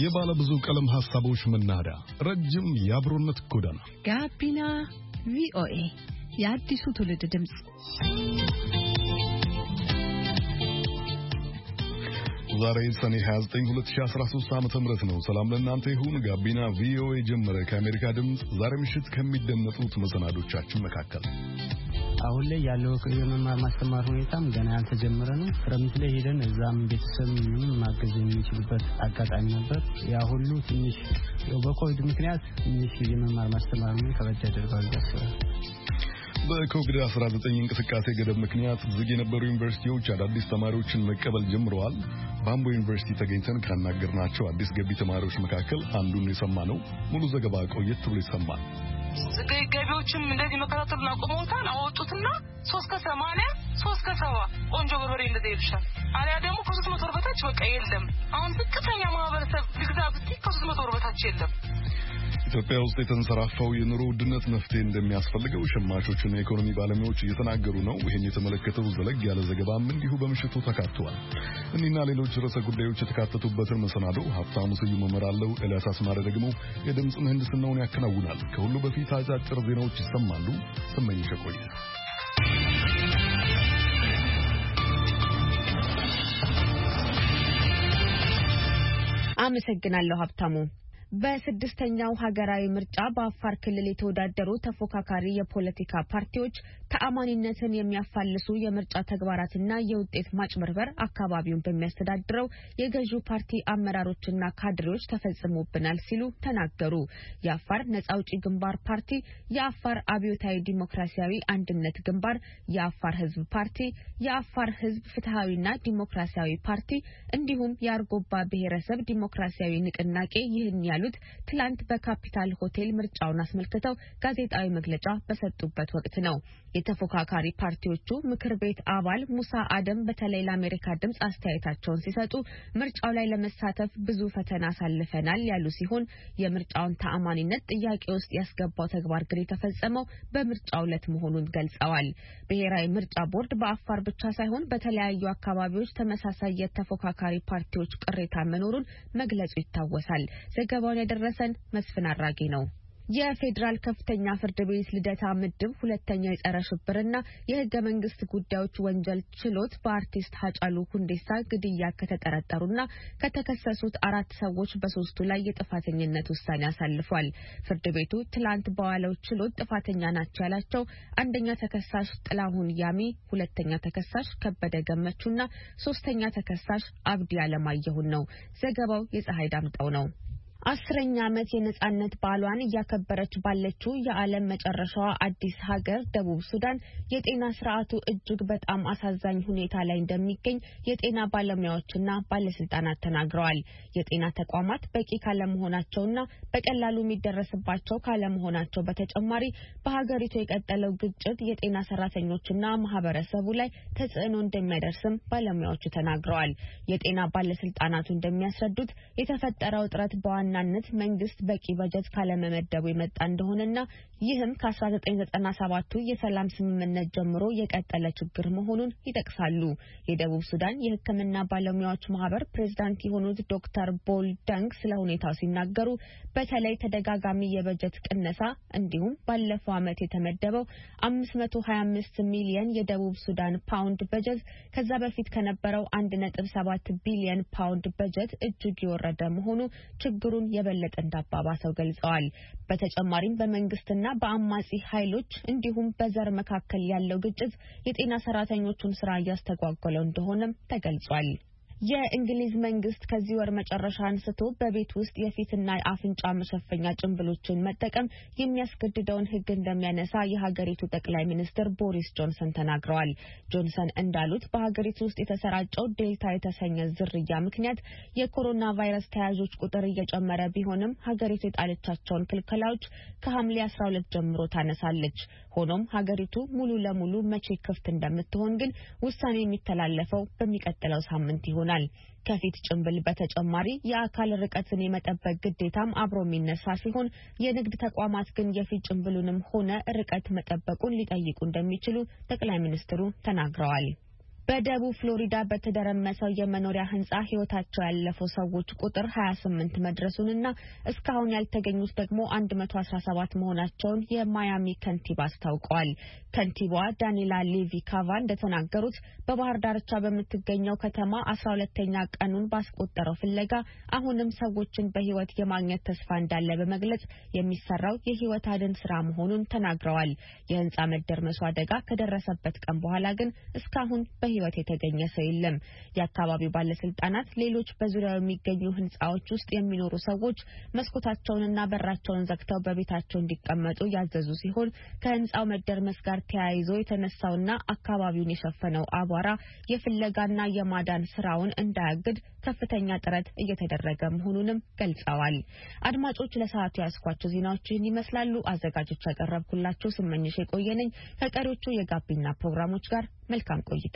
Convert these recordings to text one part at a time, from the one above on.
የባለ ብዙ ቀለም ሐሳቦች መናኸሪያ ረጅም የአብሮነት ጎዳና ጋቢና ቪኦኤ የአዲሱ ትውልድ ድምጽ። ዛሬ ሰኔ 29 2013 ዓ.ም ነው። ሰላም ለእናንተ ይሁን። ጋቢና ቪኦኤ ጀመረ። ከአሜሪካ ድምጽ ዛሬ ምሽት ከሚደመጡት መሰናዶቻችን መካከል አሁን ላይ ያለው የመማር ማስተማር ሁኔታም ገና ያልተጀመረ ነው። ክረምት ላይ ሄደን እዛም ቤተሰብ ማገዝ የሚችልበት አጋጣሚ ነበር። ያ ሁሉ ትንሽ በኮቪድ ምክንያት ትንሽ የመማር ማስተማር ነው ከበድ ያደርጋል። በኮቪድ-19 እንቅስቃሴ ገደብ ምክንያት ዝግ የነበሩ ዩኒቨርሲቲዎች አዳዲስ ተማሪዎችን መቀበል ጀምረዋል። በአምቦ ዩኒቨርሲቲ ተገኝተን ካናገርናቸው አዲስ ገቢ ተማሪዎች መካከል አንዱን የሰማነው። ሙሉ ዘገባ ቆየት ብሎ ይሰማል። ገቢዎችም እንደዚህ መከታተሉን አቆመውታል። አወጡትና 380 370 ቆንጆ በርበሬ እንደዚህ ይልሻል። አሊያ ደግሞ ከ300 ብር በታች በቃ የለም። አሁን ዝቅተኛ ማህበረሰብ ልግዛ ብትይ ከ300 ብር በታች የለም። ኢትዮጵያ ውስጥ የተንሰራፋው የኑሮ ውድነት መፍትሄ እንደሚያስፈልገው ሸማቾችና የኢኮኖሚ ባለሙያዎች እየተናገሩ ነው። ይህን የተመለከተው ዘለግ ያለ ዘገባም እንዲሁ በምሽቱ ተካቷል። እኒና ሌሎች ርዕሰ ጉዳዮች የተካተቱበትን መሰናዶ ሀብታሙ ስዩም እመራለሁ። ኤልያስ አስማረ ደግሞ የድምፅ ምህንድስናውን ያከናውናል። ከሁሉ በፊት አጫጭር ዜናዎች ይሰማሉ። ስመኝሽ ቆየ። አመሰግናለሁ ሀብታሙ። በስድስተኛው ሀገራዊ ምርጫ በአፋር ክልል የተወዳደሩ ተፎካካሪ የፖለቲካ ፓርቲዎች ተአማኒነትን የሚያፋልሱ የምርጫ ተግባራትና የውጤት ማጭበርበር አካባቢውን በሚያስተዳድረው የገዢው ፓርቲ አመራሮችና ካድሬዎች ተፈጽሞብናል ሲሉ ተናገሩ። የአፋር ነጻ አውጪ ግንባር ፓርቲ፣ የአፋር አብዮታዊ ዲሞክራሲያዊ አንድነት ግንባር፣ የአፋር ሕዝብ ፓርቲ፣ የአፋር ሕዝብ ፍትሃዊና ዲሞክራሲያዊ ፓርቲ እንዲሁም የአርጎባ ብሔረሰብ ዲሞክራሲያዊ ንቅናቄ ይህን ያሉት ትላንት በካፒታል ሆቴል ምርጫውን አስመልክተው ጋዜጣዊ መግለጫ በሰጡበት ወቅት ነው። የተፎካካሪ ፓርቲዎቹ ምክር ቤት አባል ሙሳ አደም በተለይ ለአሜሪካ ድምጽ አስተያየታቸውን ሲሰጡ ምርጫው ላይ ለመሳተፍ ብዙ ፈተና አሳልፈናል ያሉ ሲሆን የምርጫውን ተአማኒነት ጥያቄ ውስጥ ያስገባው ተግባር ግን የተፈጸመው በምርጫው ዕለት መሆኑን ገልጸዋል። ብሔራዊ ምርጫ ቦርድ በአፋር ብቻ ሳይሆን በተለያዩ አካባቢዎች ተመሳሳይ የተፎካካሪ ፓርቲዎች ቅሬታ መኖሩን መግለጹ ይታወሳል። ዘገባውን ያደረሰን መስፍን አራጌ ነው። የፌዴራል ከፍተኛ ፍርድ ቤት ልደታ ምድብ ሁለተኛ የጸረ ሽብርና የህገ መንግስት ጉዳዮች ወንጀል ችሎት በአርቲስት ሃጫሉ ሁንዴሳ ግድያ ከተጠረጠሩና ከተከሰሱት 4 ሰዎች በ3ቱ ላይ የጥፋተኝነት ውሳኔ አሳልፏል። ፍርድ ቤቱ ትላንት በዋለው ችሎት ጥፋተኛ ናቸው ያላቸው አንደኛ ተከሳሽ ጥላሁን ያሚ፣ ሁለተኛ ተከሳሽ ከበደ ገመቹና 3ኛ ተከሳሽ አብዲ አለማየሁን ነው። ዘገባው የፀሐይ ዳምጠው ነው። 10ኛ ዓመት የነጻነት በዓሏን እያከበረች ባለችው የዓለም መጨረሻዋ አዲስ ሀገር ደቡብ ሱዳን የጤና ስርዓቱ እጅግ በጣም አሳዛኝ ሁኔታ ላይ እንደሚገኝ የጤና ባለሙያዎችና ባለስልጣናት ተናግረዋል። የጤና ተቋማት በቂ ካለመሆናቸውና በቀላሉ የሚደረስባቸው ካለመሆናቸው በተጨማሪ በሀገሪቱ የቀጠለው ግጭት የጤና ሰራተኞችና ማህበረሰቡ ላይ ተጽዕኖ እንደሚያደርስም ባለሙያዎቹ ተናግረዋል። የጤና ባለስልጣናቱ እንደሚያስረዱት የተፈጠረው እጥረት ናነት መንግስት በቂ በጀት ካለመመደቡ የመጣ እንደሆነና ይህም ከ1997ቱ የሰላም ስምምነት ጀምሮ የቀጠለ ችግር መሆኑን ይጠቅሳሉ። የደቡብ ሱዳን የሕክምና ባለሙያዎች ማህበር ፕሬዝዳንት የሆኑት ዶክተር ቦል ዳንግ ስለ ሁኔታው ሲናገሩ በተለይ ተደጋጋሚ የበጀት ቅነሳ እንዲሁም ባለፈው ዓመት የተመደበው 525 ሚሊዮን የደቡብ ሱዳን ፓውንድ በጀት ከዛ በፊት ከነበረው 1.7 ቢሊዮን ፓውንድ በጀት እጅግ የወረደ መሆኑ ችግሩን የበለጠ እንዳባባሰው ገልጸዋል። በተጨማሪም በመንግስትና በአማጺ ኃይሎች እንዲሁም በዘር መካከል ያለው ግጭት የጤና ሰራተኞቹን ስራ እያስተጓጎለው እንደሆነም ተገልጿል። የእንግሊዝ መንግስት ከዚህ ወር መጨረሻ አንስቶ በቤት ውስጥ የፊትና የአፍንጫ መሸፈኛ ጭንብሎችን መጠቀም የሚያስገድደውን ሕግ እንደሚያነሳ የሀገሪቱ ጠቅላይ ሚኒስትር ቦሪስ ጆንሰን ተናግረዋል። ጆንሰን እንዳሉት በሀገሪቱ ውስጥ የተሰራጨው ዴልታ የተሰኘ ዝርያ ምክንያት የኮሮና ቫይረስ ተያዦች ቁጥር እየጨመረ ቢሆንም ሀገሪቱ የጣለቻቸውን ክልከላዎች ከሐምሌ 12 ጀምሮ ታነሳለች። ሆኖም ሀገሪቱ ሙሉ ለሙሉ መቼ ክፍት እንደምትሆን ግን ውሳኔ የሚተላለፈው በሚቀጥለው ሳምንት ይሆናል። ከፊት ጭንብል በተጨማሪ የአካል ርቀትን የመጠበቅ ግዴታም አብሮ የሚነሳ ሲሆን የንግድ ተቋማት ግን የፊት ጭንብሉንም ሆነ ርቀት መጠበቁን ሊጠይቁ እንደሚችሉ ጠቅላይ ሚኒስትሩ ተናግረዋል። በደቡብ ፍሎሪዳ በተደረመሰው የመኖሪያ ህንጻ ህይወታቸው ያለፈው ሰዎች ቁጥር 28 መድረሱንና እስካሁን ያልተገኙት ደግሞ 117 መሆናቸውን የማያሚ ከንቲባ አስታውቀዋል። ከንቲባዋ ዳኒላ ሌቪ ካቫ እንደተናገሩት በባህር ዳርቻ በምትገኘው ከተማ 12ኛ ቀኑን ባስቆጠረው ፍለጋ አሁንም ሰዎችን በህይወት የማግኘት ተስፋ እንዳለ በመግለጽ የሚሰራው የህይወት አድን ስራ መሆኑን ተናግረዋል። የህንጻ መደርመሱ አደጋ ከደረሰበት ቀን በኋላ ግን እስካሁን በህይወት የተገኘ ሰው የለም። የአካባቢው ባለስልጣናት ሌሎች በዙሪያው የሚገኙ ህንጻዎች ውስጥ የሚኖሩ ሰዎች መስኮታቸውንና በራቸውን ዘግተው በቤታቸው እንዲቀመጡ ያዘዙ ሲሆን ከህንጻው መደርመስ ጋር ተያይዞ የተነሳውና አካባቢውን የሸፈነው አቧራ የፍለጋና የማዳን ስራውን እንዳያግድ ከፍተኛ ጥረት እየተደረገ መሆኑንም ገልጸዋል። አድማጮች ለሰዓቱ ያስኳቸው ዜናዎችን ይመስላሉ። አዘጋጆች ያቀረብኩላችሁ ስመኝሽ የቆየነኝ ከቀሪዎቹ የጋቢና ፕሮግራሞች ጋር መልካም ቆይታ።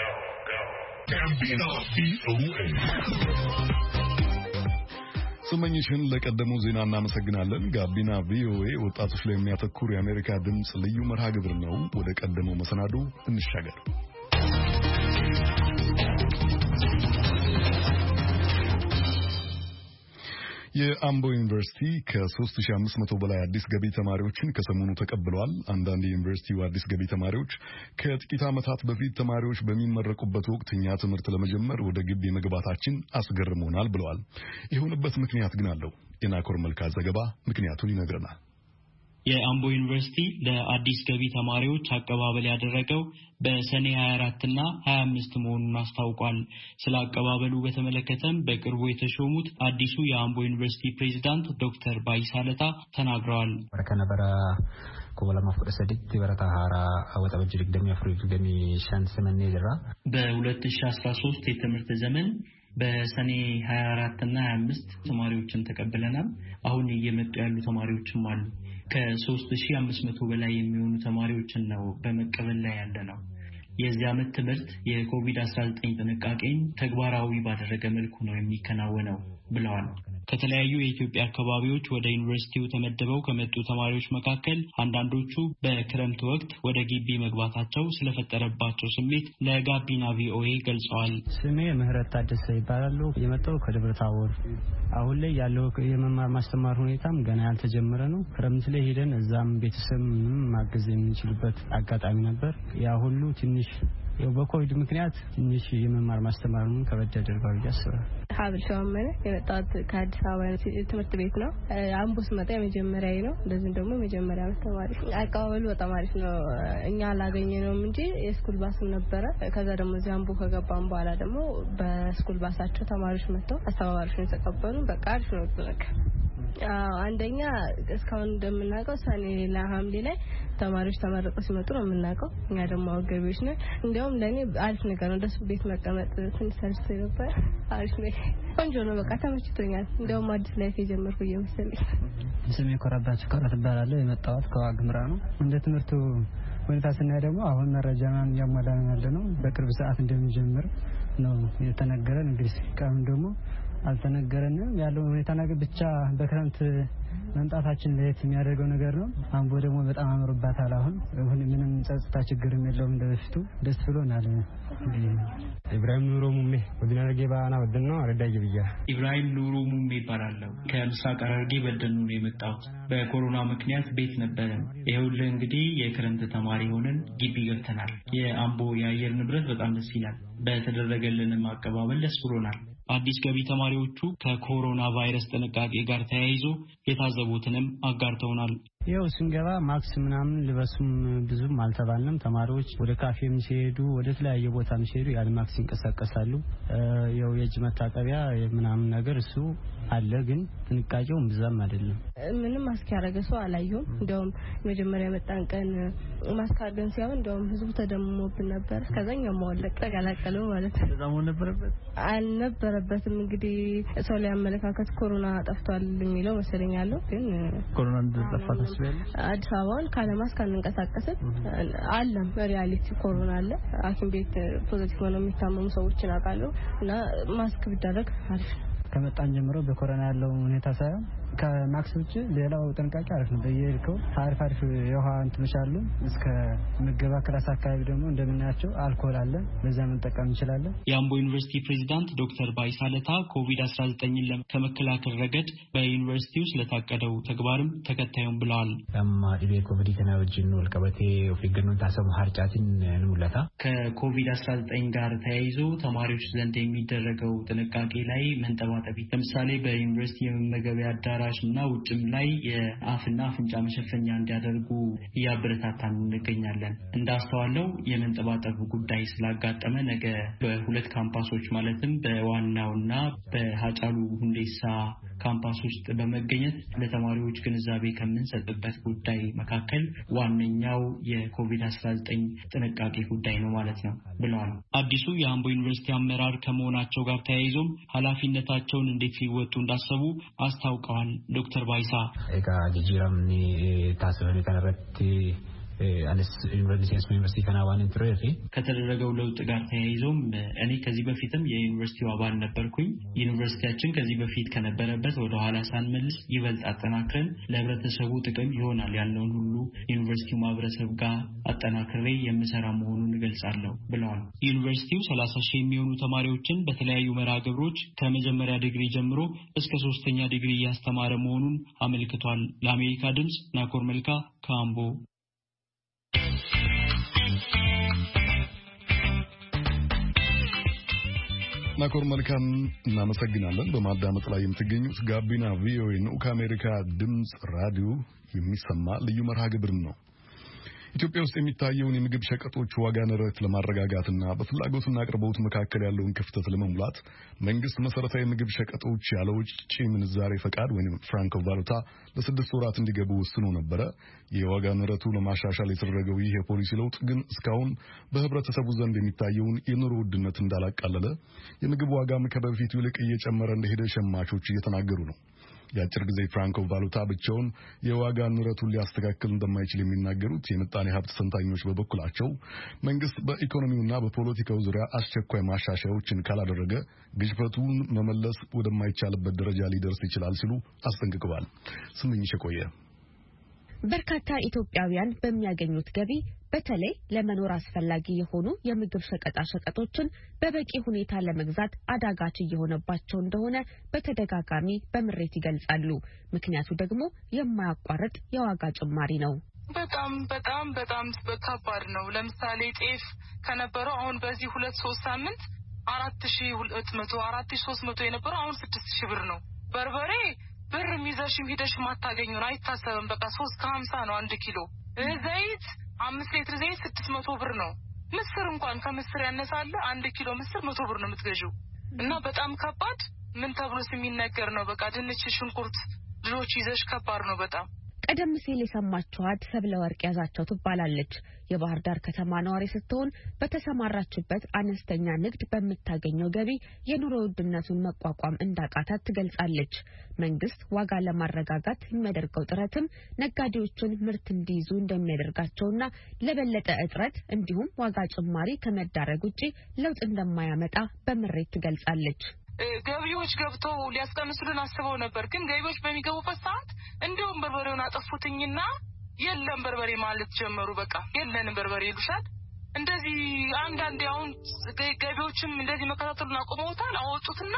ስመኝሽን ለቀደመው ዜና እናመሰግናለን። ጋቢና ቪኦኤ ወጣቶች ላይ የሚያተኩር የአሜሪካ ድምጽ ልዩ መርሃ ግብር ነው። ወደ ቀደመው መሰናዶ እንሻገር። የአምቦ ዩኒቨርሲቲ ከ3500 በላይ አዲስ ገቢ ተማሪዎችን ከሰሞኑ ተቀብሏል። አንዳንድ የዩኒቨርሲቲው አዲስ ገቢ ተማሪዎች ከጥቂት ዓመታት በፊት ተማሪዎች በሚመረቁበት ወቅት እኛ ትምህርት ለመጀመር ወደ ግቢ መግባታችን አስገርሞናል ብለዋል። የሆነበት ምክንያት ግን አለው። የናኮር መልካ ዘገባ ምክንያቱን ይነግረናል። የአምቦ ዩኒቨርሲቲ ለአዲስ ገቢ ተማሪዎች አቀባበል ያደረገው በሰኔ 24 እና 25 መሆኑን አስታውቋል። ስለ አቀባበሉ በተመለከተም በቅርቡ የተሾሙት አዲሱ የአምቦ ዩኒቨርሲቲ ፕሬዝዳንት ዶክተር ባይሳለታ ተናግረዋል። ከነበረ ኮላማፍ ወሰዲት በረታ ሃራ ወጣበጅ ድግደም ያፍሩድገሚ ሻንስ መኔ ዘራ በ2013 የትምህርት ዘመን በሰኔ 24 እና 25 ተማሪዎችን ተቀብለናል። አሁን እየመጡ ያሉ ተማሪዎችም አሉ። ከ3500 በላይ የሚሆኑ ተማሪዎችን ነው በመቀበል ላይ ያለነው። የዚህ ዓመት ትምህርት የኮቪድ-19 ጥንቃቄን ተግባራዊ ባደረገ መልኩ ነው የሚከናወነው ብለዋል። ከተለያዩ የኢትዮጵያ አካባቢዎች ወደ ዩኒቨርሲቲው ተመደበው ከመጡ ተማሪዎች መካከል አንዳንዶቹ በክረምት ወቅት ወደ ግቢ መግባታቸው ስለፈጠረባቸው ስሜት ለጋቢና ቪኦኤ ገልጸዋል። ስሜ ምህረት ታደሰ ይባላል። የመጣው ከደብረ ታቦር። አሁን ላይ ያለው የመማር ማስተማር ሁኔታም ገና ያልተጀመረ ነው። ክረምት ላይ ሄደን እዛም ቤተሰብ ማገዝ የምንችልበት አጋጣሚ ነበር። ያ ሁሉ ትንሽ በኮቪድ ምክንያት ትንሽ የመማር ማስተማሩን ከበድ ያደርጋል ያስባል። ሀብል ሸዋመነ የመጣሁት ከአዲስ አበባ ትምህርት ቤት ነው። አምቦ ስመጣ የመጀመሪያዬ ነው። እንደዚህ ደግሞ የመጀመሪያ ዓመት ተማሪ። አቀባበሉ በጣም አሪፍ ነው። እኛ አላገኘነውም እንጂ የስኩል ባስም ነበረ። ከዛ ደግሞ እዚህ አምቦ ከገባን በኋላ ደግሞ በስኩል ባሳቸው ተማሪዎች መጥተው አስተባባሪዎች ነው የተቀበሉ። በቃ አሪፍ ነው ተነካ። አንደኛ እስካሁን እንደምናውቀው ሰኔ እና ሐምሌ ላይ ተማሪዎች ተመረቀው ሲመጡ ነው የምናውቀው። እኛ ደግሞ አገቢዎች ነን። እንደውም ለኔ አሪፍ ነገር ነው። ደስ ቤት መቀመጥ ትንሽ ሰርቶ ነበር። አሪፍ ነው። ቆንጆ ነው። በቃ ተመችቶኛል። እንደውም አዲስ ላይፍ የጀመርኩ እየመሰለኝ። ስሜ ኮራባቸው ካለ ተባላለ። የመጣሁት ከዋግምራ ነው። እንደ ትምህርቱ ሁኔታ ስናይ ደግሞ አሁን መረጃን ያሟላን ያለ ነው። በቅርብ ሰዓት እንደሚጀምር ነው የተነገረን። እንግዲህ ቀን ደግሞ አልተነገረንም። ያለው ሁኔታ ነገር ብቻ በክረምት መምጣታችን ለየት የሚያደርገው ነገር ነው። አምቦ ደግሞ በጣም አምሮባታል። አሁን ምንም ጸጥታ ችግርም የለውም። እንደበፊቱ ደስ ብሎናል። ኢብራሂም ኑሮ ሙሜ ወዲና ረጌባና ወደን ነው አረዳጅ ብያ ኢብራሂም ኑሮ ሙሜ ይባላል። ከምስራቅ ሐረርጌ በደኑ ነው የመጣሁት። በኮሮና ምክንያት ቤት ነበረን። ይኸውልህ እንግዲህ የክረምት ተማሪ ሆነን ግቢ ገብተናል። የአምቦ የአየር ንብረት በጣም ደስ ይላል። በተደረገልንም አቀባበል ደስ ብሎናል። አዲስ ገቢ ተማሪዎቹ ከኮሮና ቫይረስ ጥንቃቄ ጋር ተያይዞ የታዘቡትንም አጋርተውናል። ያው ስንገባ ማክስ ምናምን ልበሱም ብዙም አልተባልንም። ተማሪዎች ወደ ካፌም ሲሄዱ ወደ ተለያየ ቦታም ሲሄዱ ያለ ማክስ ይንቀሳቀሳሉ። ያው የእጅ መታጠቢያ ምናምን ነገር እሱ አለ፣ ግን ጥንቃቄው ብዙም አይደለም። ምንም ማስክ ያደረገ ሰው አላየሁም። እንደውም መጀመሪያ መጣን ቀን ማስክ አድርገን ሲያው እንደውም ህዝቡ ተደምሞብን ነበር። ከዛኛው መወለቅ ተቀላቀለው ማለት ነው። ተዛሙ አልነበረበትም። እንግዲህ ሰው ላይ አመለካከት ኮሮና ጠፍቷል የሚለው መሰለኛለሁ። ግን ኮሮና እንደጠፋ ተስበልሽ አዲስ አበባን ካለ ማስክ አንንቀሳቀስም። አለም ሪያሊቲ ኮሮና አለ። ሐኪም ቤት ፖዚቲቭ ሆነው የሚታመሙ ሰዎችን አውቃለሁ እና ማስክ ቢደረግ አሪፍ ነው። ከመጣን ጀምሮ በኮሮና ያለው ሁኔታ ሳይሆን ከማክስ ውጪ ሌላው ጥንቃቄ አሪፍ ነው። በየልከው አሪፍ የውሃ እንትኖች አሉ። እስከ ምገባ ክላስ አካባቢ ደግሞ እንደምናያቸው አልኮል አለ። በዛ መጠቀም እንችላለን። የአምቦ ዩኒቨርሲቲ ፕሬዝዳንት ዶክተር ባይሳለታ ኮቪድ-19ን ለመከላከል ረገድ በዩኒቨርሲቲው ስለታቀደው ተግባርም ተከታዩን ብለዋል። ዲቤ ኮቪድ ከናውጅን ወልቀበቴ ኦፊገኑን ታሰሙ ሀርጫቲን ንሙለታ ከኮቪድ-19 ጋር ተያይዞ ተማሪዎች ዘንድ የሚደረገው ጥንቃቄ ላይ መንጠባጠቢ ለምሳሌ በዩኒቨርሲቲ የመመገቢያ አዳራሽ እና ውጭም ላይ የአፍና አፍንጫ መሸፈኛ እንዲያደርጉ እያበረታታን እንገኛለን። እንዳስተዋለው የመንጠባጠብ ጉዳይ ስላጋጠመ ነገ በሁለት ካምፓሶች ማለትም በዋናውና በሃጫሉ ሁንዴሳ ካምፓስ ውስጥ በመገኘት ለተማሪዎች ግንዛቤ ከምንሰጥበት ጉዳይ መካከል ዋነኛው የኮቪድ-19 ጥንቃቄ ጉዳይ ነው ማለት ነው ብለዋል። አዲሱ የአምቦ ዩኒቨርሲቲ አመራር ከመሆናቸው ጋር ተያይዞም ኃላፊነታቸውን እንዴት ሊወጡ እንዳሰቡ አስታውቀዋል። ዶክተር ባይሳ ኤጋ ጂጂራምኒ ታሰበኒ ከነረት አለስ ዩኒቨርሲቲ ከናዋን እንትሮፊ ከተደረገው ለውጥ ጋር ተያይዞም እኔ ከዚህ በፊትም የዩኒቨርሲቲው አባል ነበርኩኝ። ዩኒቨርሲቲያችን ከዚህ በፊት ከነበረበት ወደ ኋላ ሳንመልስ ይበልጥ አጠናክረን ለህብረተሰቡ ጥቅም ይሆናል ያለውን ሁሉ ዩኒቨርሲቲው ማህበረሰብ ጋር አጠናክሬ የምሰራ መሆኑን እገልጻለሁ ብለዋል። ዩኒቨርሲቲው 30,000 የሚሆኑ ተማሪዎችን በተለያዩ መርሃ ግብሮች ከመጀመሪያ ዲግሪ ጀምሮ እስከ 3ኛ ዲግሪ ያስተማረ መሆኑን አመልክቷል። ለአሜሪካ ድምጽ ናኮር መልካ ከአምቦ። ናኮር መልካም እናመሰግናለን። በማዳመጥ ላይ የምትገኙት ጋቢና ቪኦኤ ነው። ከአሜሪካ ድምጽ ራዲዮ የሚሰማ ልዩ መርሃ ግብር ነው። ኢትዮጵያ ውስጥ የሚታየውን የምግብ ሸቀጦች ዋጋ ንረት ለማረጋጋትና በፍላጎትና አቅርቦት መካከል ያለውን ክፍተት ለመሙላት መንግስት መሰረታዊ ምግብ ሸቀጦች ያለ ውጭ ምንዛሬ ፈቃድ ወይም ፍራንኮ ቫሉታ ለ6 ወራት እንዲገቡ ወስኖ ነበረ። የዋጋ ንረቱ ለማሻሻል የተደረገው ይህ የፖሊሲ ለውጥ ግን እስካሁን በህብረተሰቡ ዘንድ የሚታየውን የኑሮ ውድነት እንዳላቃለለ፣ የምግብ ዋጋም ከበፊቱ ይልቅ እየጨመረ እንደሄደ ሸማቾች እየተናገሩ ነው። የአጭር ጊዜ ፍራንኮ ቫሉታ ብቻውን የዋጋ ንረቱን ሊያስተካክል እንደማይችል የሚናገሩት የምጣኔ ሀብት ተንታኞች በበኩላቸው መንግስት በኢኮኖሚውና በፖለቲካው ዙሪያ አስቸኳይ ማሻሻያዎችን ካላደረገ ግሽበቱን መመለስ ወደማይቻልበት ደረጃ ሊደርስ ይችላል ሲሉ አስጠንቅቀዋል። ስምኝሽ ቆየ። በርካታ ኢትዮጵያውያን በሚያገኙት ገቢ በተለይ ለመኖር አስፈላጊ የሆኑ የምግብ ሸቀጣ ሸቀጦችን በበቂ ሁኔታ ለመግዛት አዳጋች እየሆነባቸው እንደሆነ በተደጋጋሚ በምሬት ይገልጻሉ። ምክንያቱ ደግሞ የማያቋርጥ የዋጋ ጭማሪ ነው። በጣም ከባድ ነው። ለምሳሌ ጤፍ ከነበረው አሁን በዚህ 2-3 ሳምንት 4200 4300 የነበረው አሁን 6000 ብር ነው። በርበሬ ብር ሚዛሽም ሄደሽ ማታገኙን አይታሰብም። በቃ 350 ነው 1 ኪሎ። ዘይት 5 ሊትር ዘይት 600 ብር ነው። ምስር እንኳን ከምስር ያነሳለ 1 ኪሎ ምስር 100 ብር ነው የምትገዢው። እና በጣም ከባድ ምን ተብሎስ የሚነገር ነው። በቃ ድንች፣ ሽንኩርት ልጆች ይዘሽ ከባድ ነው በጣም። ቀደም ሲል የሰማችኋት ሰብለ ወርቅ ያዛቸው ትባላለች። የባህር ዳር ከተማ ነዋሪ ስትሆን በተሰማራችበት አነስተኛ ንግድ በምታገኘው ገቢ የኑሮ ውድነቱን መቋቋም እንዳቃታት ትገልጻለች። መንግስት ዋጋ ለማረጋጋት የሚያደርገው ጥረትም ነጋዴዎችን ምርት እንዲይዙ እንደሚያደርጋቸውና ለበለጠ እጥረት እንዲሁም ዋጋ ጭማሪ ከመዳረግ ውጪ ለውጥ እንደማያመጣ በምሬት ትገልጻለች። ገቢዎች ገብተው ሊያስቀንሱልን አስበው ነበር። ግን ገቢዎች በሚገቡበት ሰዓት እንደውም በርበሬውን አጠፉትኝና የለም በርበሬ ማለት ጀመሩ። በቃ የለንም በርበሬ ይሉሻል። እንደዚህ አንዳንዴ አሁን ገቢዎችም እንደዚህ መከታተሉን አቆመውታል። አወጡትና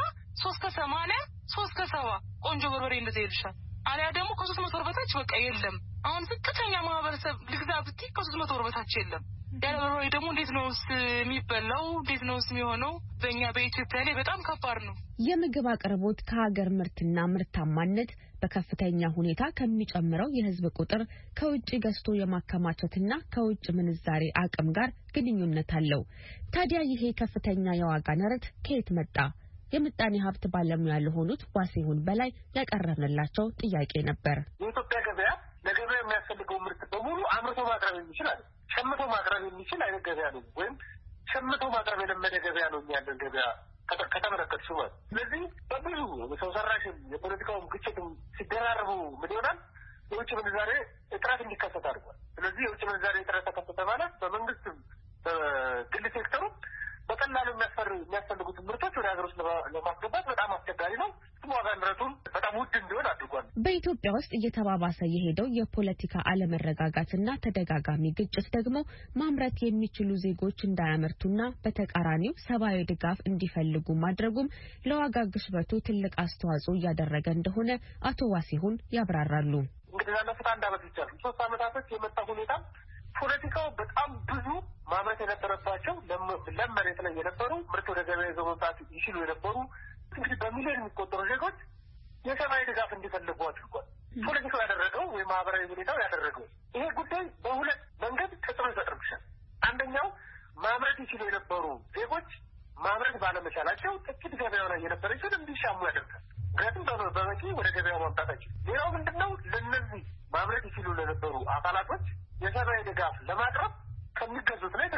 380 370 ቆንጆ በርበሬ እንደዚህ ይሉሻል። አሊያ ደግሞ ከ300 ብር በታች በቃ የለም። አሁን ዝቅተኛ ማህበረሰብ ልግዛ ብትይ ከ300 ብር በታች የለም። ያለ በርበሬ ደግሞ እንዴት ነውስ የሚበላው? እንዴት ነውስ የሚሆነው? በእኛ በኢትዮጵያ ላይ በጣም ከባድ ነው። የምግብ አቅርቦት ከሀገር ምርትና ምርታማነት በከፍተኛ ሁኔታ ከሚጨምረው የህዝብ ቁጥር ከውጭ ገዝቶ የማከማቸትና ከውጭ ምንዛሬ አቅም ጋር ግንኙነት አለው። ታዲያ ይሄ ከፍተኛ የዋጋ ንረት ከየት መጣ? የምጣኔ ሀብት ባለሙያ ለሆኑት ዋሲሁን በላይ ያቀረብንላቸው ጥያቄ ነበር። የኢትዮጵያ ገበያ ለገበያ የሚያስፈልገው ምርት በሙሉ አምርቶ ማቅረብ የሚችል አይደል? ሸምቶ ማቅረብ የሚችል አይነት ገበያ ነው፣ ወይም ሸምቶ ማቅረብ የለመደ ገበያ ነው ያለን ገበያ ከተመለከት ሲሆን፣ ስለዚህ በብዙ ሰው ሰራሽም የፖለቲካውም ግጭትም ሲደራረቡ ምን ይሆናል? የውጭ ምንዛሬ እጥረት እንዲከሰት አድርጓል። ስለዚህ የውጭ ምንዛሬ እጥረት ተከሰተ ማለት በመንግስትም በግል ሴክተሩ በቀላሉ የሚያስፈልጉትን ምርቶች ወደ ሀገር ውስጥ ለማስገባት በጣም አስቸጋሪ ነው። ዋጋ ንረቱን በጣም ውድ እንዲሆን አድርጓል። በኢትዮጵያ ውስጥ እየተባባሰ የሄደው የፖለቲካ አለመረጋጋትና ተደጋጋሚ ግጭት ደግሞ ማምረት የሚችሉ ዜጎች እንዳያመርቱና በተቃራኒው ሰብአዊ ድጋፍ እንዲፈልጉ ማድረጉም ለዋጋ ግሽበቱ ትልቅ አስተዋጽኦ እያደረገ እንደሆነ አቶ ዋሲሁን ያብራራሉ። እንግዲህ ላለፉት 1 ዓመት ብቻ 3 ዓመታት የመጣ ሁኔታ ፖለቲካው በጣም ብዙ ማምረት የነበረባቸው ለመሬት ላይ የነበሩ ምርት ወደ ገበያ ይዘው መምጣት ይችሉ የነበሩ እንግዲህ በሚሊዮን የሚቆጠሩ ዜጎች የሰብአዊ ድጋፍ እንዲፈልጉ አድርጓል። ፖለቲካው ያደረገው ወይ ማህበራዊ ሁኔታው ያደረገው ይሄ ጉዳይ በሁለት መንገድ ተጽዕኖ ይፈጥርብሻል። አንደኛው ማምረት ይችሉ የነበሩ ዜጎች ማምረት ባለመቻላቸው ጥቂት ገበያው ላይ የነበረችን እንዲሻሙ ያደርጋል። ምክንያቱም በበቂ ወደ ገበያው ማምጣታቸው። ሌላው ምንድነው ለነዚህ ማምረት ይችሉ ለነበሩ አካላቶች የሰብአዊ ድጋፍ ለማቅረብ ከሚገዙት ላይ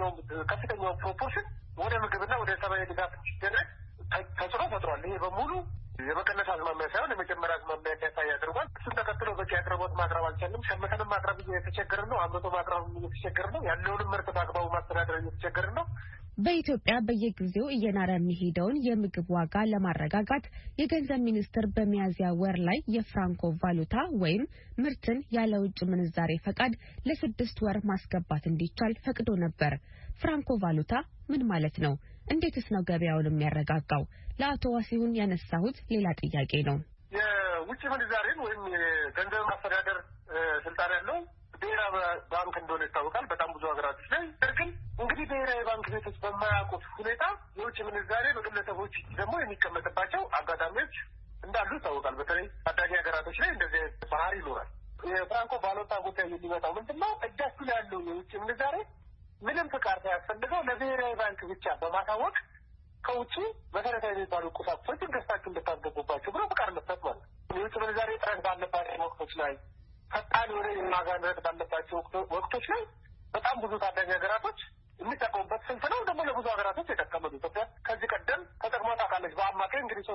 ከፍተኛው ፕሮፖርሽን ወደ ምግብና ወደ ሰብአዊ ድጋፍ እንዲደረግ ተጽዕኖ ፈጥሯል። ይሄ በሙሉ የመቀነስ አዝማሚያ ሳይሆን የመጀመሪያ አዝማሚያ እንዲያሳይ አድርጓል። እሱን ተከትሎ በቂ አቅርቦት ማቅረብ አልቻልንም። ሸምተንም ማቅረብ እየተቸገርን ነው። አምርቶ ማቅረብ እየተቸገርን ነው። ያለውንም ምርት በአግባቡ ማስተዳደር እየተቸገርን ነው። በኢትዮጵያ በየጊዜው እየናረ የሚሄደውን የምግብ ዋጋ ለማረጋጋት የገንዘብ ሚኒስቴር በሚያዝያ ወር ላይ የፍራንኮ ቫሉታ ወይም ምርትን ያለ ውጭ ምንዛሬ ፈቃድ ለ6 ወር ማስገባት እንዲቻል ፈቅዶ ነበር። ፍራንኮ ቫሉታ ምን ማለት ነው? እንዴትስ ነው ገበያውን የሚያረጋጋው? ለአቶ ዋሲሁን ያነሳሁት ሌላ ጥያቄ ነው። የውጭ ምንዛሬን ወይም የገንዘብ ማስተዳደር ስልጣን ያለው ብሔራዊ ባንክ እንደሆነ ይታወቃል በጣም ብዙ ሀገራቶች ላይ። ግን እንግዲህ ብሔራዊ ባንክ ቤቶች በማያውቁት ሁኔታ የውጭ ምንዛሬ በግለሰቦች ደግሞ የሚቀመጥባቸው አጋጣሚዎች እንዳሉ ይታወቃል። በተለይ ታዳጊ ሀገራቶች ላይ እንደዚህ ባህሪ ይኖራል። የፍራንኮ ቫሉታ ጉዳይ የሚመጣው ምንድነው? እጃችሁ ላይ ያለው የውጭ ምንዛሬ ምንም ፍቃድ ሳያስፈልገው ለብሔራዊ ባንክ ብቻ በማሳወቅ ከውጭ መሰረታዊ የሚባሉ ቁሳቁሶችን ገዝታችሁ እንድታስገቡባቸው ብሎ ፍቃድ መስጠት ማለት ነው። የውጭ ምንዛሬ እጥረት ባለባቸው ወቅቶች ላይ ፈጣን የሆነ የዋጋ ንረት ባለባቸው ወቅቶች ላይ በጣም ብዙ ታዳጊ ሀገራቶች የሚጠቀሙበት ስልት ነው። ደግሞ ለብዙ ሀገራቶች የጠቀመ ነው። ኢትዮጵያ ከዚህ ቀደም ተጠቅማ ታውቃለች። በአማካይ እንግዲህ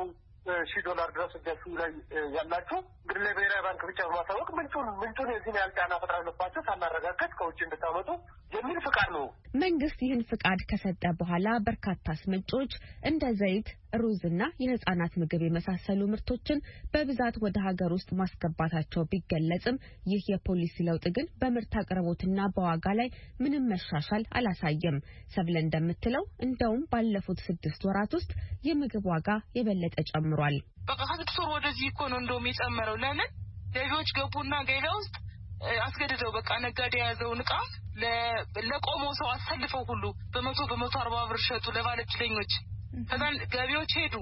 $300,000 ድረስ እጃችሁ ላይ ያላችሁ እንግዲህ ለብሔራዊ ባንክ ብቻ በማሳወቅ ምንጩን የዚህን ያህል ጫና ፈጥራለባቸው ሳናረጋገጥ ከውጭ እንድታመጡ የሚል ፍቃድ ነው። መንግስት ይህን ፍቃድ ከሰጠ በኋላ በርካታ አስመጪዎች እንደ ዘይት፣ ሩዝና የህፃናት ምግብ የመሳሰሉ ምርቶችን በብዛት ወደ ሀገር ውስጥ ማስገባታቸው ቢገለጽም ይህ የፖሊሲ ለውጥ ግን በምርት አቅርቦትና በዋጋ ላይ ምንም መሻሻል አላሳየም። ሰብለ እንደምትለው እንደውም ባለፉት 6 ወራት ውስጥ የምግብ ዋጋ የበለጠ ጨምሯል። በቃ ከ6 ወር ወደዚህ እኮ ነው እንደውም የጨመረው። ለምን ገቢዎች ገቡና ገበያ ውስጥ አስገድደው በቃ ነጋዴ የያዘውን እቃ ለቆመው ሰው አሰልፈው ሁሉ በ140 ብር ሸጡ ለባለድለኞች። ከዛን ገቢዎች ሄዱ።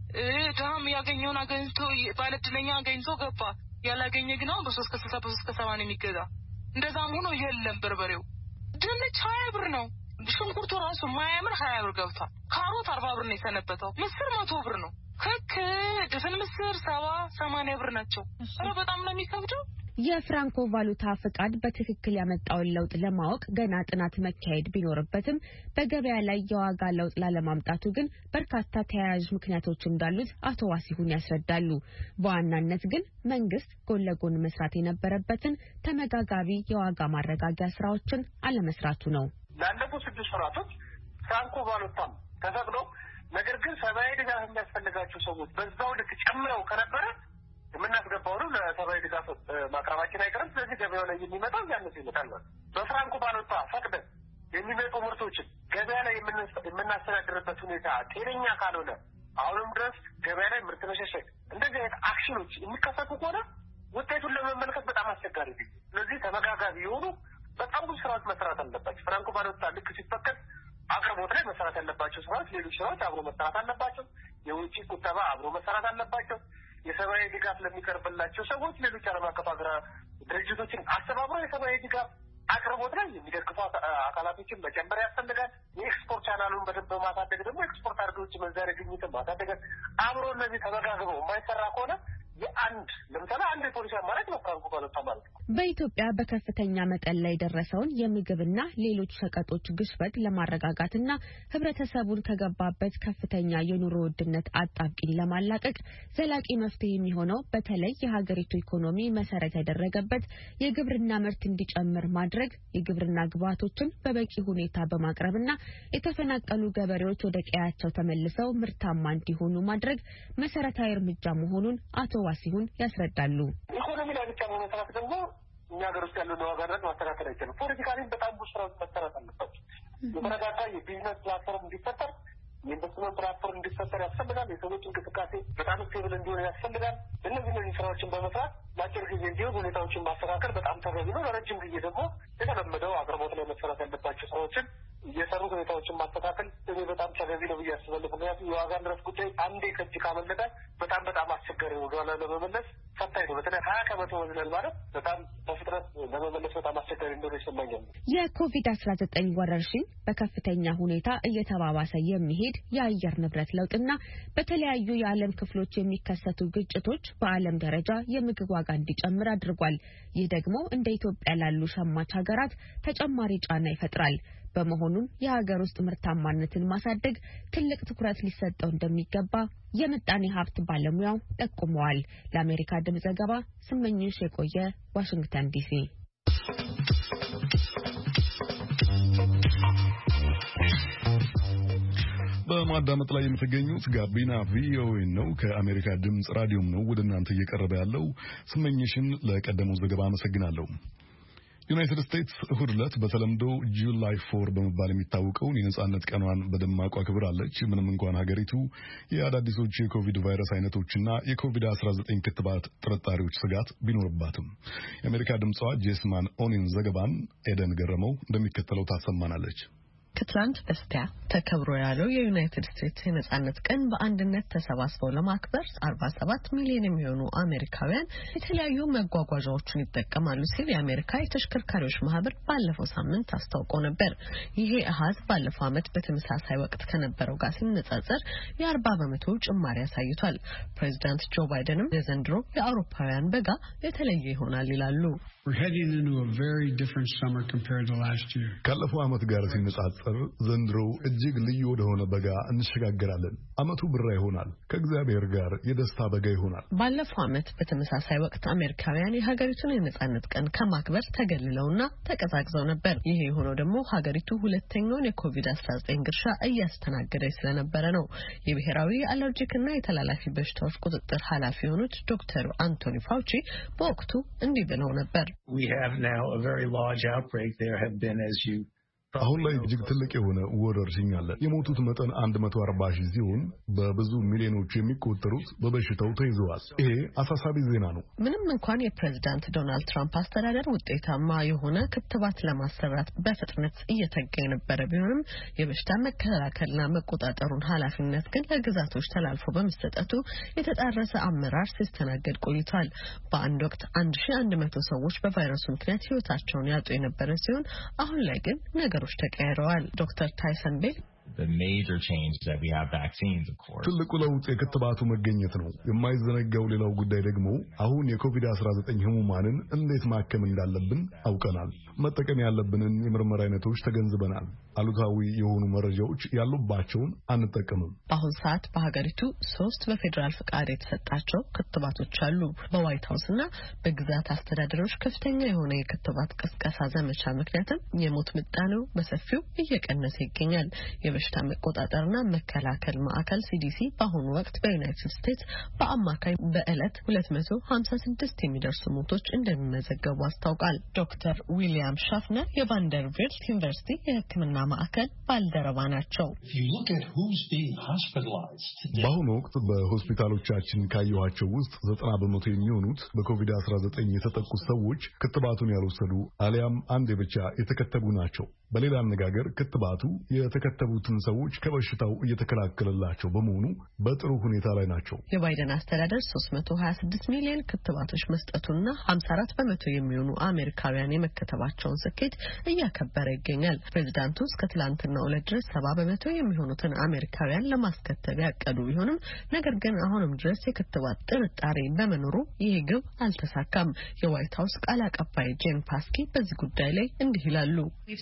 ድሃም ያገኘውን አገኝቶ ባለድለኛ አገኝቶ ገባ። ያላገኘ ግን አሁን በ3.60 በ3.70 ነው የሚገዛ። እንደዛም ሆኖ የለም በርበሬው ድንች 20 ብር ነው። ሽንኩርቱ ራሱ ማያምር 20 ብር ገብቷል። ካሮት 40 ብር ነው የሰነበተው። ምስር 100 ብር ነው። ክክ ድፍን ምስር 70-80 ብር ናቸው። በጣም ነው የሚከብደው። የፍራንኮ ቫሉታ ፍቃድ በትክክል ያመጣውን ለውጥ ለማወቅ ገና ጥናት መካሄድ ቢኖርበትም በገበያ ላይ የዋጋ ለውጥ ላለማምጣቱ ግን በርካታ ተያያዥ ምክንያቶች እንዳሉት አቶ ዋሲሁን ያስረዳሉ። በዋናነት ግን መንግስት ጎን ለጎን መስራት የነበረበትን ተመጋጋቢ የዋጋ ማረጋጊያ ስራዎችን አለመስራቱ ነው። ላለፉት 6 ወራቶች ፍራንኮ ቫሉታም ተፈቅዶ ነገር ግን ሰብአዊ ድጋፍ የሚያስፈልጋቸው ሰዎች በዛው ልክ ጨምረው ከነበረ የምናስገባው ነው ለሰብአዊ ድጋፍ ማቅረባችን አይቀርም። ስለዚህ ገበያው ላይ የሚመጣው ያነሰ ይመጣል ማለት ነው። በፍራንኮ ቫሉታ ፈቅደን የሚመጡ ምርቶችን ገበያ ላይ የምናስተዳድርበት ሁኔታ ጤነኛ ካልሆነ አሁንም ድረስ ገበያ ላይ ምርት መሸሸግ እንደዚህ አይነት አክሽኖች የሚከሰቱ ከሆነ ውጤቱን ለመመልከት በጣም አስቸጋሪ ነው። ስለዚህ ተመጋጋቢ የሆኑ በጣም ብዙ ስራዎች መስራት አለባቸው። ፍራንኮ ቫሉታ ልክ ሲፈቀድ አቅርቦት ላይ መስራት ያለባቸው ስራዎች፣ ሌሎች ስራዎች አብሮ መስራት አለባቸው። የውጭ ቁጠባ አብሮ መስራት አለባቸው። የሰብአዊ ድጋፍ ለሚቀርብላቸው ሰዎች ሌሎች ዓለም አቀፍ ድርጅቶችን አስተባብሮ የሰብአዊ ድጋፍ አቅርቦት ላይ የሚደግፉ አካላቶችን መጨመር ያስፈልጋል። የኤክስፖርት ቻናሉን በደንብ በማሳደግ ደግሞ ኤክስፖርት አድርጎች መንዛሪ ግኝትን ማሳደግ አብሮ እነዚህ ተመጋግበው የማይሰራ ከሆነ ለምሳሌ አንድ የፖሊሲ አማራጭ ነው ፍራንኮ ቫሉታ ማለት ነው። በኢትዮጵያ በከፍተኛ መጠን ላይ ደረሰውን የምግብና ሌሎች ሸቀጦች ግሽበት ለማረጋጋትና ህብረተሰቡን ከገባበት ከፍተኛ የኑሮ ውድነት አጣብቂኝ ለማላቀቅ ዘላቂ መፍትሄ የሚሆነው በተለይ የሀገሪቱ ኢኮኖሚ መሰረት ያደረገበት የግብርና ምርት እንዲጨምር ማድረግ፣ የግብርና ግብዓቶችን በበቂ ሁኔታ በማቅረብና የተፈናቀሉ ገበሬዎች ወደ ቀያቸው ተመልሰው ምርታማ እንዲሆኑ ማድረግ መሰረታዊ እርምጃ መሆኑን አቶ ዋሲሁን ያስረዳሉ። ኢኮኖሚ ላይ ብቻ በመስራት ደግሞ እኛ ሀገር ውስጥ ያለው ዋጋ ንረት ማስተካከል አይቻልም። ፖለቲካሊ በጣም ብዙ ስራ መሰራት አለባቸው። የተረጋጋ የቢዝነስ ፕላትፎርም እንዲፈጠር፣ የኢንቨስትመንት ፕላትፎርም እንዲፈጠር ያስፈልጋል። የሰዎች እንቅስቃሴ በጣም ስቴብል እንዲሆን ያስፈልጋል። እነዚህ ስራዎችን በመስራት ለአጭር ጊዜ እንዲሆን ሁኔታዎችን ማስተካከል በጣም ተገቢ ነው። ለረጅም ጊዜ ደግሞ የተለመደው አቅርቦት ላይ መሰራት ያለባቸው ስራዎችን እየሰሩ ሁኔታዎችን ማስተካከል እኔ በጣም ተገቢ ነው ብዬ አስባለሁ። ምክንያቱም የዋጋ ንረት ጉዳይ አንዴ ከእጅ ካመለጠ በጣም አስቸጋሪ ነው። ወደኋላ ለመመለስ ፈታኝ ነው። በተለይ 20 ከመቶ ወዝናል ማለት በጣም በፍጥነት ለመመለስ በጣም አስቸጋሪ እንደሆነ ይሰማኛል። የኮቪድ-19 ወረርሽኝ በከፍተኛ ሁኔታ እየተባባሰ የሚሄድ የአየር ንብረት ለውጥና በተለያዩ የዓለም ክፍሎች የሚከሰቱ ግጭቶች በዓለም ደረጃ የምግብ ዋጋ እንዲጨምር አድርጓል። ይህ ደግሞ እንደ ኢትዮጵያ ላሉ ሸማች ሀገራት ተጨማሪ ጫና ይፈጥራል። በመሆኑም የሀገር ውስጥ ምርታማነትን ማሳደግ ትልቅ ትኩረት ሊሰጠው እንደሚገባ የምጣኔ ሀብት ባለሙያው ጠቁመዋል። ለአሜሪካ ድምጽ ዘገባ ስመኝሽ የቆየ ዋሽንግተን ዲሲ። በማዳመጥ ላይ የምትገኙት ጋቢና ቪኦኤ ነው። ከአሜሪካ ድምጽ ራዲዮም ነው ወደ እናንተ እየቀረበ ያለው። ስመኝሽን ለቀደመው ዘገባ አመሰግናለሁ። ዩናይትድ ስቴትስ እሁድ ዕለት በተለምዶ ጁላይ 4 በመባል የሚታወቀውን የነጻነት ቀኗን በደማቁ አክብራለች። ምንም እንኳን ሀገሪቱ የአዳዲሶቹ የኮቪድ ቫይረስ አይነቶችና የኮቪድ-19 ክትባት ጥርጣሬዎች ስጋት ቢኖርባትም የአሜሪካ ድምጿ ጄስማን ኦኒን ዘገባን ኤደን ገረመው እንደሚከተለው ታሰማናለች። ከትላንት በስቲያ ተከብሮ ያለው የዩናይትድ ስቴትስ የነጻነት ቀን በአንድነት ተሰባስበው ለማክበር 47 ሚሊዮን የሚሆኑ አሜሪካውያን የተለያዩ መጓጓዣዎችን ይጠቀማሉ ሲል የአሜሪካ የተሽከርካሪዎች ማህበር ባለፈው ሳምንት አስታውቆ ነበር። ይሄ አሃዝ ባለፈው ዓመት በተመሳሳይ ወቅት ከነበረው ጋር ሲነጻጸር የ40% ጭማሪ አሳይቷል። ፕሬዚዳንት ጆ ባይደንም የዘንድሮ የአውሮፓውያን በጋ የተለየ ይሆናል ይላሉ። ካለፈው ዓመት ጋር ሲነጻጸር ዘንድሮ እጅግ ልዩ ወደሆነ በጋ እንሸጋገራለን። ዓመቱ ብራ ይሆናል። ከእግዚአብሔር ጋር የደስታ በጋ ይሆናል። ባለፈው ዓመት በተመሳሳይ ወቅት አሜሪካውያን የሀገሪቱን የነጻነት ቀን ከማክበር ተገልለውና ተቀዛቅዘው ነበር። ይሄ የሆነው ደግሞ ሀገሪቱ ሁለተኛውን የኮቪድ-19 ግርሻ እያስተናገደች ስለነበረ ነው። የብሔራዊ አለርጂክና የተላላፊ በሽታዎች ቁጥጥር ኃላፊ የሆኑት ዶክተር አንቶኒ ፋውቺ በወቅቱ እንዲህ ብለው ነበር። አሁን ላይ እጅግ ትልቅ የሆነ ወረርሽኝ አለ። የሞቱት መጠን 140 ሺህ ሲሆን በብዙ ሚሊዮኖች የሚቆጠሩት በበሽታው ተይዘዋል። ይሄ አሳሳቢ ዜና ነው። ምንም እንኳን የፕሬዝዳንት ዶናልድ ትራምፕ አስተዳደር ውጤታማ የሆነ ክትባት ለማሰራት በፍጥነት እየተጋ የነበረ ቢሆንም የበሽታ መከላከልና መቆጣጠሩን ኃላፊነት ግን ለግዛቶች ተላልፎ በመሰጠቱ የተጣረሰ አመራር ሲስተናገድ ቆይቷል። በአንድ ወቅት 1100 ሰዎች በቫይረሱ ምክንያት ሕይወታቸውን ያጡ የነበረ ሲሆን አሁን ላይ ግን ነገሮች ተቀይረዋል። ዶክተር ታይሰን ቤል ትልቁ ለውጥ የክትባቱ መገኘት ነው። የማይዘነጋው ሌላው ጉዳይ ደግሞ አሁን የኮቪድ-19 ህሙማንን እንዴት ማከም እንዳለብን አውቀናል። መጠቀም ያለብንን የምርመራ አይነቶች ተገንዝበናል። አሉታዊ የሆኑ መረጃዎች ያሉባቸውን አንጠቀምም። በአሁን ሰዓት በሀገሪቱ 3 በፌዴራል ፍቃድ የተሰጣቸው ክትባቶች አሉ። በዋይት ሀውስና በግዛት አስተዳደሮች ከፍተኛ የሆነ የክትባት ቅስቀሳ ዘመቻ ምክንያትም የሞት ምጣኔው በሰፊው እየቀነሰ ይገኛል። የበሽታ መቆጣጠርና መከላከል ማዕከል ሲዲሲ በአሁኑ ወቅት በዩናይትድ ስቴትስ በአማካይ በዕለት 256 የሚደርሱ ሞቶች እንደሚመዘገቡ አስታውቃል። ዶክተር ዊሊያም ሻፍነር የቫንደርቢልት ዩኒቨርሲቲ የሕክምና ማዕከል ባልደረባ ናቸው። በአሁኑ ወቅት በሆስፒታሎቻችን ካየኋቸው ውስጥ 90% የሚሆኑት በኮቪድ-19 የተጠቁ ሰዎች ክትባቱን ያልወሰዱ አሊያም አንዴ ብቻ የተከተቡ ናቸው። በሌላ አነጋገር ክትባቱ የተከተቡትን ሰዎች ከበሽታው እየተከላከለላቸው በመሆኑ በጥሩ ሁኔታ ላይ ናቸው። የባይደን አስተዳደር 326 ሚሊዮን ክትባቶች መስጠቱና 54% የሚሆኑ አሜሪካውያን የመከተባቸውን ስኬት እያከበረ ይገኛል። ፕሬዚዳንቱ እስከ ትላንትናው ዕለት ድረስ 70% የሚሆኑትን አሜሪካውያን ለማስከተብ ያቀዱ ቢሆንም ነገር ግን አሁንም ድረስ የክትባት ጥርጣሬ በመኖሩ ይህ ግብ አልተሳካም። የዋይት ሀውስ ቃል አቀባይ ጄን ፓስኪ በዚህ ጉዳይ ላይ እንዲህ ይላሉ።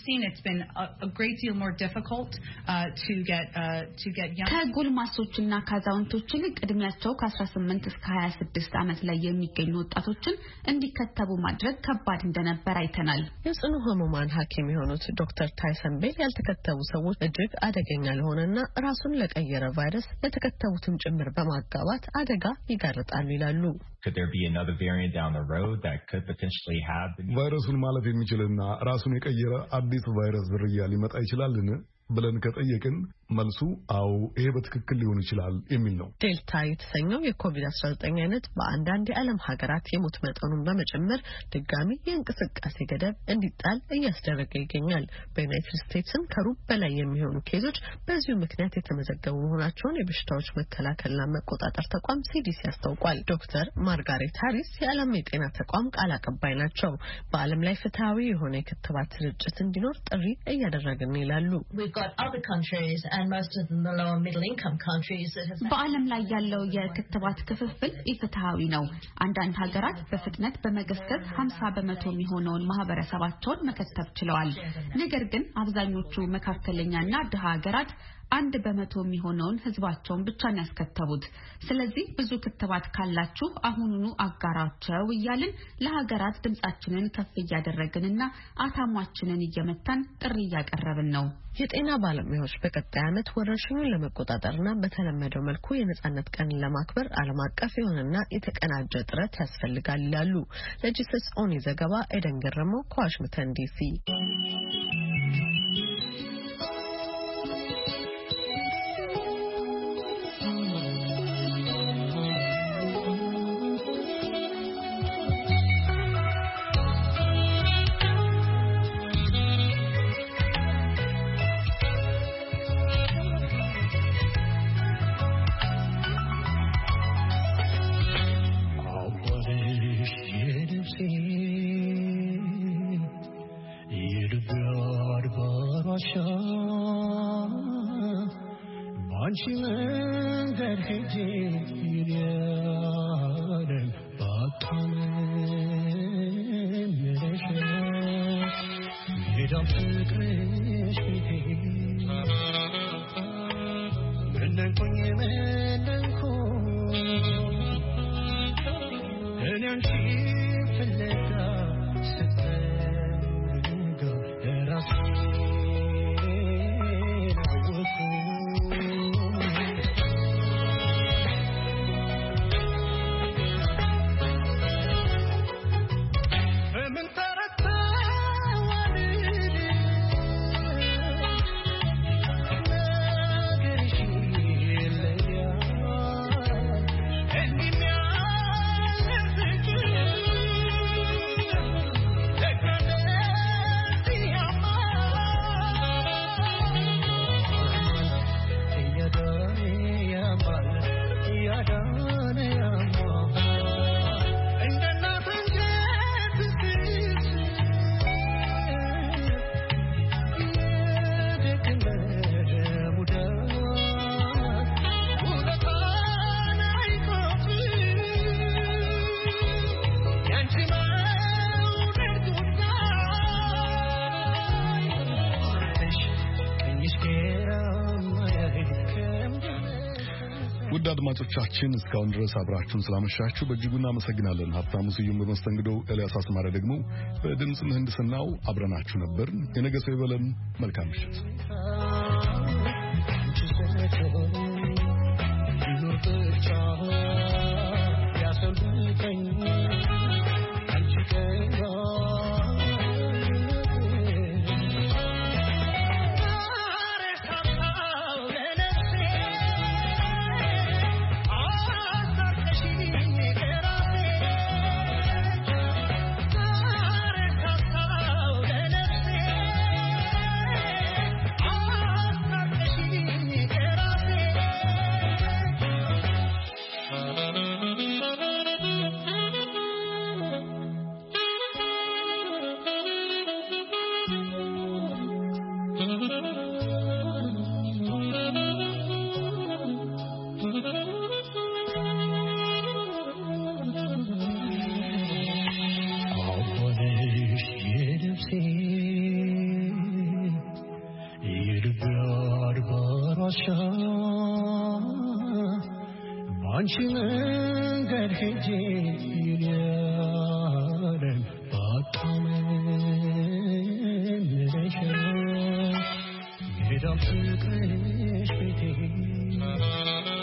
ከጎልማሶችና ከአዛውንቶች ይልቅ እድሜያቸው ከ18 እስከ 26 ዓመት ላይ የሚገኙ ወጣቶችን እንዲከተቡ ማድረግ ከባድ እንደነበር አይተናል። የጽኑ ህሙማን ሐኪም የሆኑት ዶክተር ታይሰን ቤል ያልተከተቡ ሰዎች እጅግ አደገኛ ለሆነና ራሱን ለቀየረ ቫይረስ ለተከተቡትም ጭምር በማጋባት አደጋ ይጋርጣሉ ይላሉ። could there be another variant down the road that could potentially have ቫይረሱን ማለፍ የሚችልና ራሱን የቀየረ አዲስ ቫይረስ ዝርያ ሊመጣ ይችላልን ብለን ከጠየቅን መልሱ አዎ ይሄ በትክክል ሊሆን ይችላል የሚል ነው። ዴልታ የተሰኘው የኮቪድ-19 አይነት በአንዳንድ የዓለም ሀገራት የሞት መጠኑን በመጨመር ድጋሚ የእንቅስቃሴ ገደብ እንዲጣል እያስደረገ ይገኛል። በዩናይትድ ስቴትስም ከሩብ በላይ የሚሆኑ ኬዞች በዚሁ ምክንያት የተመዘገቡ መሆናቸውን የበሽታዎች መከላከልና መቆጣጠር ተቋም CDC አስታውቋል። ዶክተር ማርጋሬት ሃሪስ የዓለም የጤና ተቋም ቃል አቀባይ ናቸው። በዓለም ላይ ፍትሃዊ የሆነ የክትባት ስርጭት እንዲኖር ጥሪ እያደረግን ይላሉ። በዓለም ላይ ያለው የክትባት ክፍፍል ኢፍትሃዊ ነው። አንዳንድ ሀገራት በፍጥነት በመገስገስ 50 በመቶ የሚሆነውን ማህበረሰባቸውን መከተብ ችለዋል። ነገር ግን አብዛኞቹ መካከለኛና ድሃ ሀገራት 1 በመቶ የሚሆነውን ህዝባቸውን ብቻ ነው ያስከተቡት። ስለዚህ ብዙ ክትባት ካላችሁ አሁኑኑ አጋራቸው እያልን ለሀገራት ድምጻችንን ከፍ እያደረግንና አታሟችንን እየመታን ጥሪ እያቀረብን ነው። የጤና ባለሙያዎች በቀጣይ ዓመት ወረርሽኙን ለመቆጣጠርና በተለመደው መልኩ የነጻነት ቀንን ለማክበር ዓለም አቀፍ የሆነና የተቀናጀ ጥረት ያስፈልጋል ይላሉ። ለጂሰስ ኦኒ ዘገባ ኤደን ገረመው ከዋሽንግተን ዲሲ። ውድ አድማጮቻችን እስካሁን ድረስ አብራችሁን ስላመሻችሁ በእጅጉ እናመሰግናለን። ሀብታሙ ስዩም በመስተንግዶ፣ ኤልያስ አስማረ ደግሞ በድምጽ ምህንድስናው አብረናችሁ ነበር። የነገ ሰው ይበለን። መልካም ምሽት። Don't you